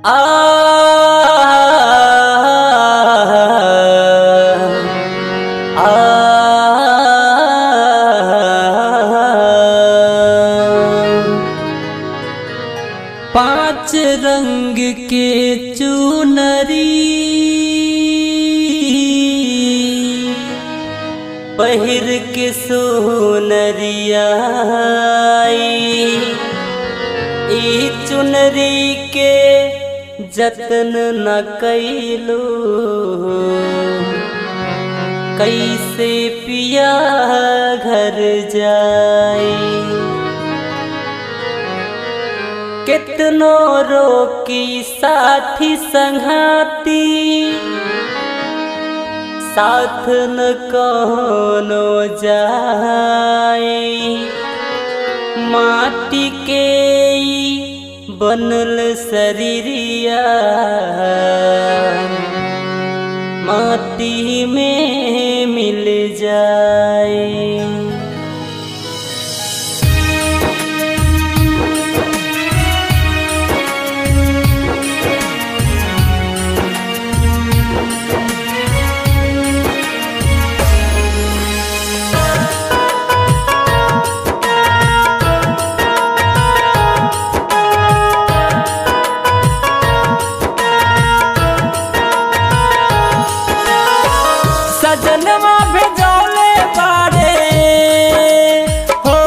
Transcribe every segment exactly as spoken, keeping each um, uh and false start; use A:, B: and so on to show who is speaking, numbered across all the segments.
A: आ आ पांच रंग के चुनरी पहिर के सोनरिया ई चुनरी के जतन न कैलो कैसे पिया घर जाए। कितनो रोकी साथी संघाती साथ न कोनो जाए। माटी के बनल शरीरिया माटी में मिल जाए। सजनवा भेजौले बारे हो,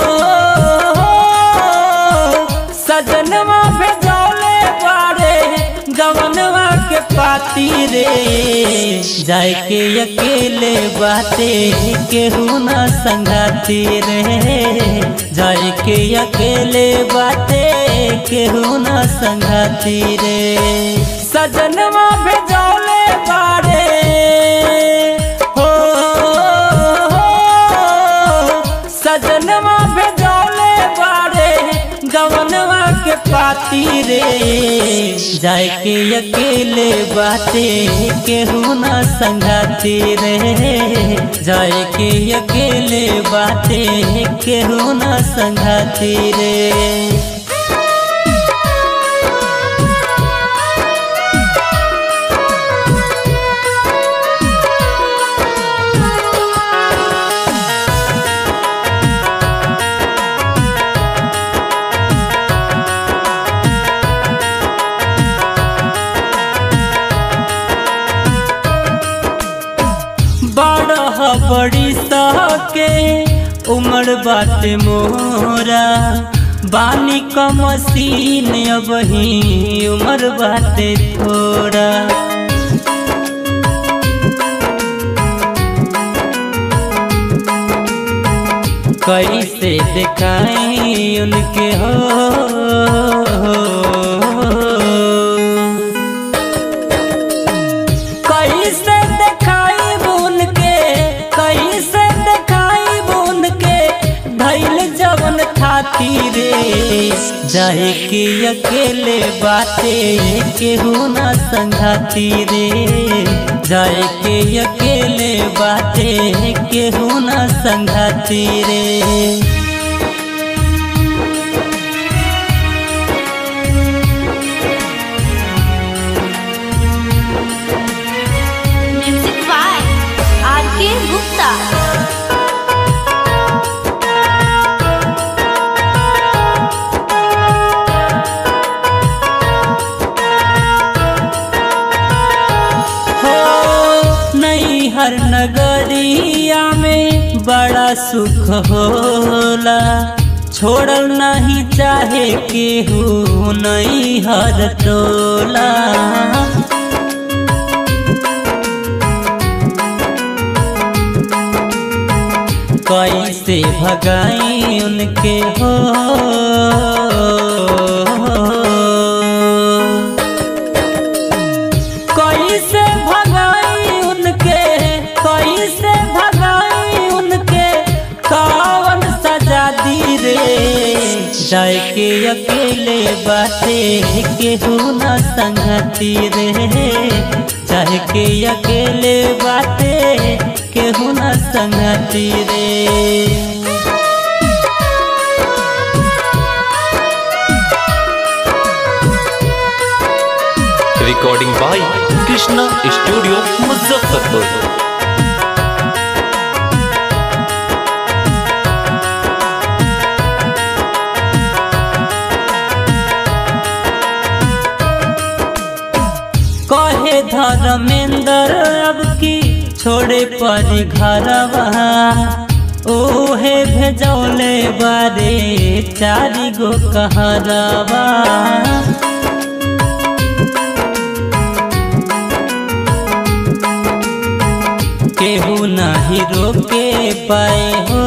A: सजनवा भेजौले बारे गवनवा के पाती रे। जाए के अकेले बाते केहू न संगाती रे। जाए के अकेले बाते केहू न संगाती रे। सजनवा भेजौले बारे सजनवा भेजौले बारे गवनवा के पाती रे। जाए के अकेले बाते केहू न संगाती रे। जाए के अकेले बाते केहू न संगाती रे। बड़ी सके उम्र बाटे मोरा बानी का मसीन अब ही उम्र बाटे थोड़ा। कैसे दिखाई उनके हो, कैसे दिखाई उनके, कैसे दिखाई उनके धैल जवन खाती रे। जाए के अकेले बाते केहू न संगाती रे। जाए के अकेले बाते केहू न संगाती रे। हर नगरिया में बड़ा सुख होला छोड़ल नहीं चाहे केहू नहीं हर टोला। कैसे भगाई उनके हो, कैसे भगाई उनके, कैसे भगाई उनके कौन सजा दी रे। जाए के अकेले बाते केहू न संगती रे। जाए के अकेले बाते केहू न संगती रे।
B: By Krishna studio Muzaffarpur.
A: कहे धर्मेंद्र अब की छोड़े परी घरवा, ओहे भेजौले बारे चारी गो कहरवा। केहू नहीं रोके पाए हो,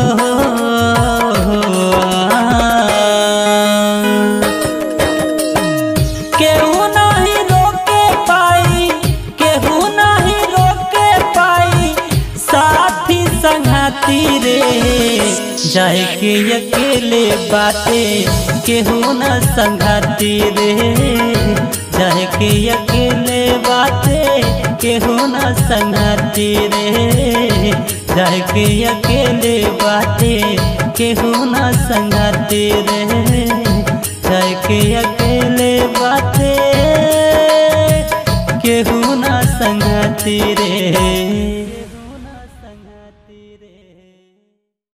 A: केहू नहीं रोके पाई, केहू नहीं रोके पाई साथी संगाती रे। जाए के अकेले बाटे केहू न संगाती रे, जाए के अकेले बाटे केहू न संगाती रे, जाए के अकेले बाटे केहू न संगाती रे, जाए के अकेले बाटे केहू न संगाती रे।